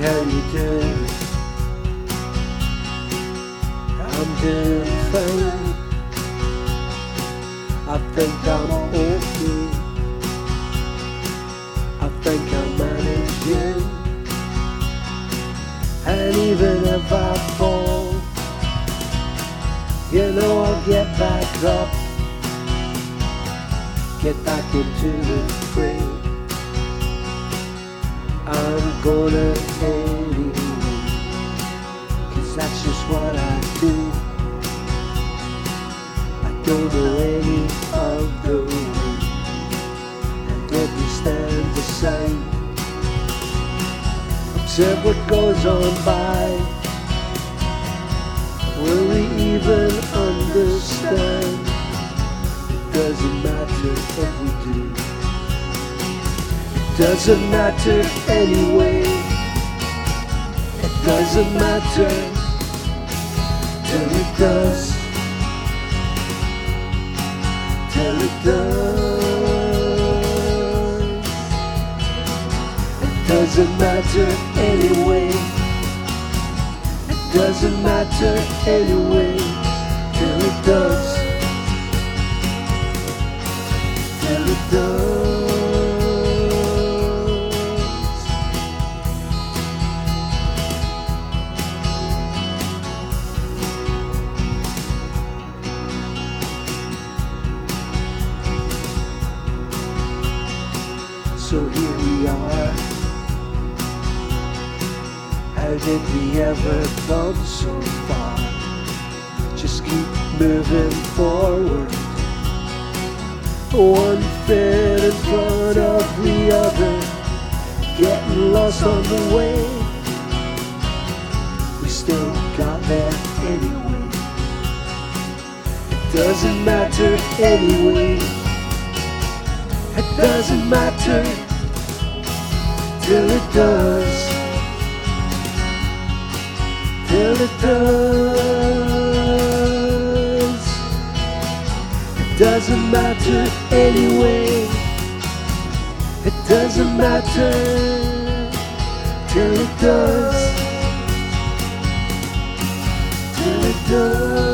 how you doing? I'm doing fine. I think I'm okay. I think I'm managing. And even if I fall, you know I'll get back up, get back into the fray. I'm gonna anyway, 'cause that's just what I do. I don't know any of the way, and let me stand aside, observe what goes on by. Will we even understand? It doesn't matter if we do. It doesn't matter anyway. It doesn't matter till it does. Till it does. It doesn't matter anyway. Doesn't matter anyway, till it does, till it does. So here we are. How did we ever come so far? Just keep moving forward, one foot in front of the other, getting lost on the way. We still got there anyway. It doesn't matter anyway. It doesn't matter till it does. Till it does. It doesn't matter anyway. It doesn't matter till it does. Till it does.